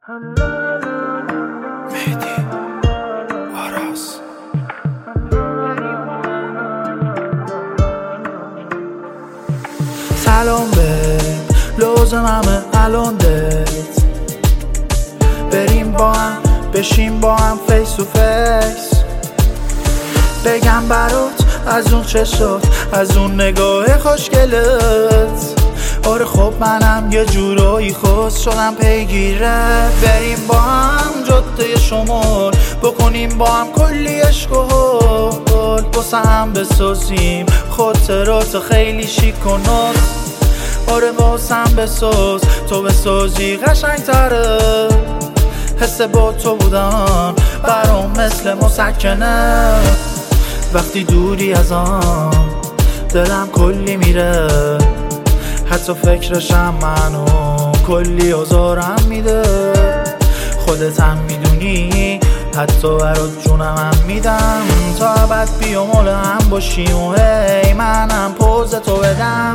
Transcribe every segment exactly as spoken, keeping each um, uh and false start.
مهدی آراز سلام به لازممه الان دت بریم با هم بشیم با هم فیس تو فیس بگم برات از اون چشات از اون نگاه خوشگلت. آره خب منم یه جورایی خوش شدم پیگیره. بریم با هم جاده شمال بکنیم با هم کلی عشق و حال واسه هم بسازیم خاطرات خیلی شیک و ناز. آره واسه هم بساز تو بسازی قشنگ تره. حس با تو بودن برام مثل مسکنه. وقتی دوری از آن دلم کلی میره. حتی فکرشم منو کلی آزارم میده. خودت هم میدونی حتی برات جونم هم میدم تا ابد بیا مال هم باشیم و هی منم پوز تو بدم.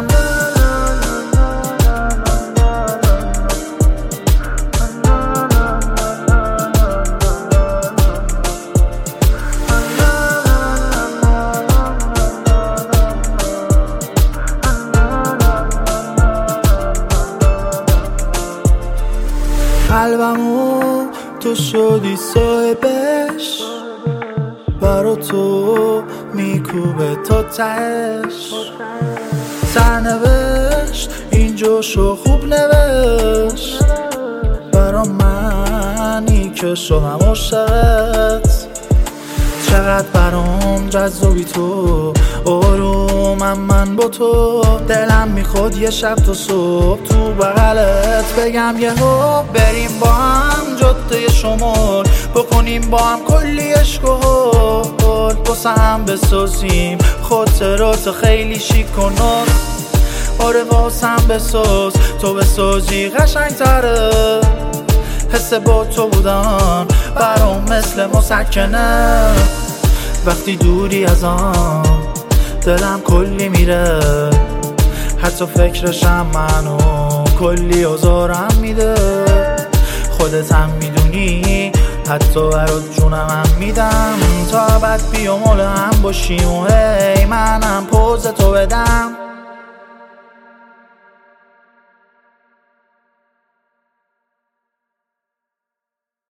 قلبمو تو شدی صاحبش. برا تو میکوبه تا تهش. سرنوشت اینجاشو خوب نوشت. برا منی که شدم عاشقت. چقدر برام جذابی تو آرومم من با تو. دلم میخواد یه شب تا صبح تو بغلت بگم یه هو. بریم با هم جاده شمال بکنیم با هم کلی عشق و حال واسه هم بسازیم خاطرات خیلی شیک و ناز. آره واسه هم بساز تو بسازی قشنگ تره. حس با تو بودن برام مثل مسکنه. وقتی دوری از آن دلم کلی میره. حتی فکرشم منو کلی آزارم میده. خودت هم میدونی حتی برات جونم هم میدم تا ابد بیا مال هم باشیم و هی منم پوز تو بدم.